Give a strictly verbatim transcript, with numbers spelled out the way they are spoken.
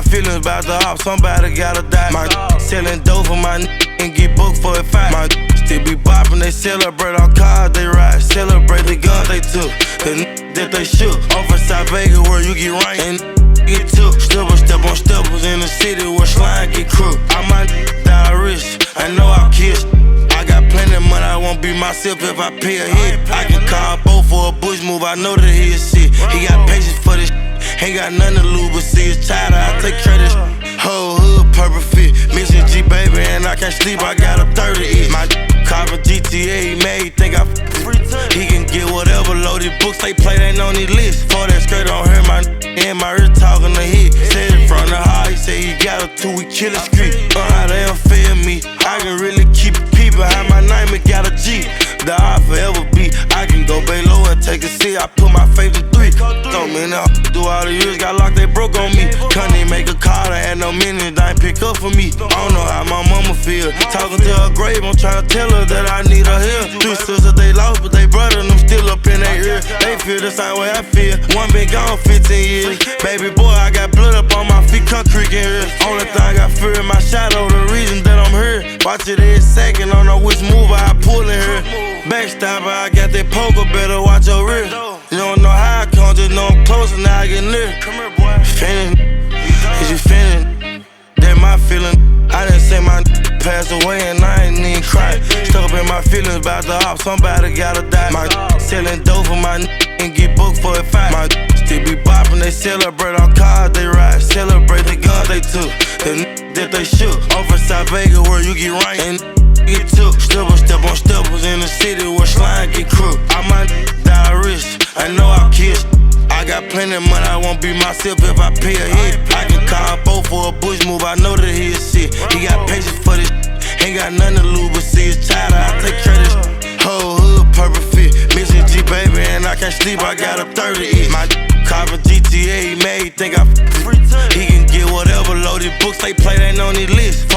feelings about the op, somebody gotta die. My selling dope for my and get booked for a fight. My still be bopping, they celebrate on cars they ride. Celebrate the guns they took, the that they shook. Over South Vegas where you get ranked and get took. Step step on steppers in the city where slime get crook. I might die rich, I know I'll kiss. I got plenty of money, I won't be myself if I pay a hit. I can call Bo for a bush move, I know that he is sick. He got patience for this, ain't got nothing to lose but see his child. I take credit. Whole hood purple fit, Mission G baby, and I can't sleep. I got a thirty inch. My carbon G T A, he made, think I free. He can get whatever loaded books they play, they on his list. For that skirt on her, my in my ear talking to hit. Said it from the heart, he said he got a two, we kill a street. Uh, how they don't feel me, I can really keep it peep behind my name, it got a G. The I forever be, I can go bay low and take a seat. I put my faith in three. Don't mean I do all the years, got locked, they broke on me. Couldn't make a call, they had no minute, they ain't pick up for me. I don't know how my mama feel. Talking to her grave, I'm trying to tell her that I need her here. Three sisters they lost, but they brother, them still up in their ear. They feel the same way I feel. One been gone fifteen years. Baby boy, I got blood up on my feet, cut creek in here. Only thing I fear in my shadow, the reason that I'm here. Watch it every second, don't know which move I pull in here. Backstabber, I got that poker, better watch your rear. You don't know how I come, just know I'm close and now I get near. Finish, is you finished? That my feeling. I didn't say my passed away and I ain't even cry. Stuck up in my feelings about the op, somebody gotta die. My selling dope for my and get booked for a fight. My still be bopping, they celebrate on cars they ride. Celebrate the guns they took, the that they shook. Over South Vegas where you get ranked and get took. Step step on steppers in the city where slime get crook. I might die rich, I know I'll kiss. I got plenty of money, I won't be myself if I pay a hit. I can call Bo for a bush move, I know that he is sick. He got patience for this, ain't got nothing to lose but see his child. I take credit. Whole hood purple fit, Mission G baby, and I can't sleep. I got a thirty inch. My carbon G T A, he made, think I free. He can get whatever loaded books they play, they on his list.